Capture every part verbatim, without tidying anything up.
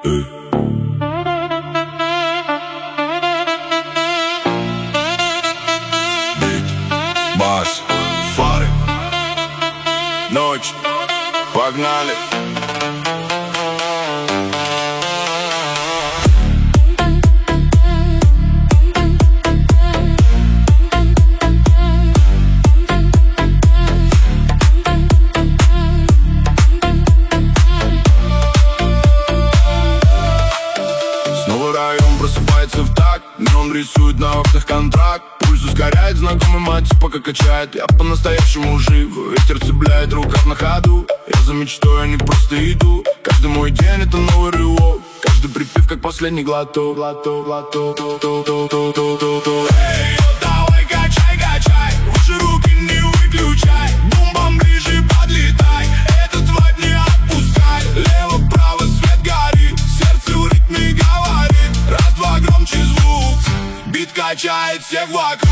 Эй. Бит, бас, фары, ночь, погнали. Просыпается в такт, неон рисует на окнах контракт. Пульс ускоряет, знакомый мать пока качает. Я по-настоящему жив, ветер цепляет рукав на ходу. Я за мечтой, а не просто иду. Каждый мой день это новый рывок. Каждый припев как последний глоток. Глоток, глоток, эй, давай качай, качай. Выше руки не выключай. Бум-бам ближе подлетай. Этот вайб не отпускай. Лево-право свет горит. Сердце в ритме говорит. Раз-два громче звук. Бит качает всех вокруг.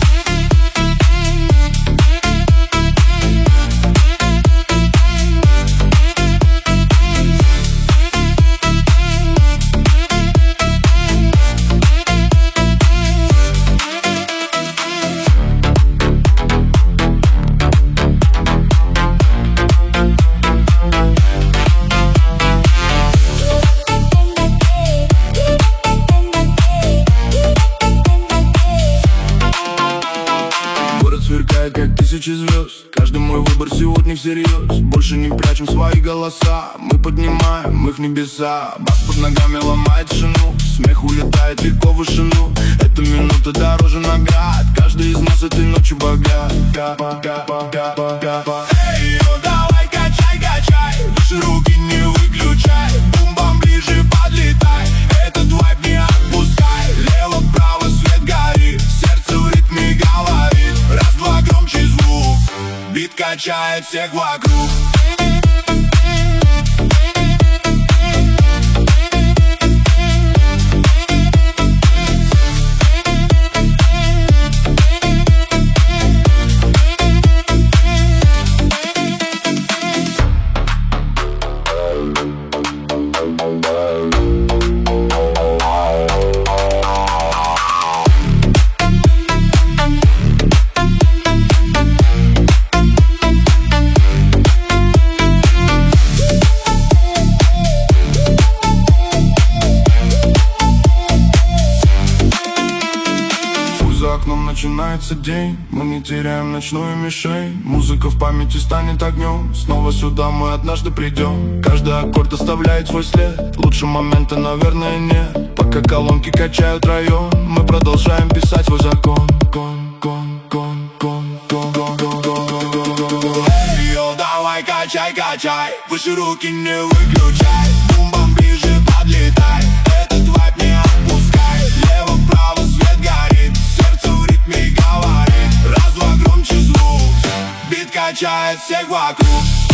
Сверкает, как тысячи звезд. Каждый мой выбор сегодня всерьез. Больше не прячем свои голоса. Мы поднимаем их в небеса. Бас под ногами ломает тишину. Смех улетает легко в вышину. Эта минута дороже наград. Каждый из нас этой ночью богат. Эй, йо, давай качай, качай. Выше руки не выключай. Бум-бам ближе подлетай. Этот вайб не отпускай. Лево-право свет горит. Сердце в ритме говорит. Раз-два громче звук. Бит качает всех вокруг. За окном начинается день. Мы не теряем ночную мишень. Музыка в памяти станет огнем. Снова сюда мы однажды придем. Каждый аккорд оставляет свой след. Лучше момента, наверное, нет. Пока колонки качают район, мы продолжаем писать свой закон. Гон, гон, гон, гон, гон, гон, гон, гон, гон, гон. Эй, йо, давай качай, качай. Выше руки не выключай. Бум-бам ближе подлетай. Этот вайб не отпускай. Лево-право свет горит. Раз-два громче звук. Бит качает всех вокруг.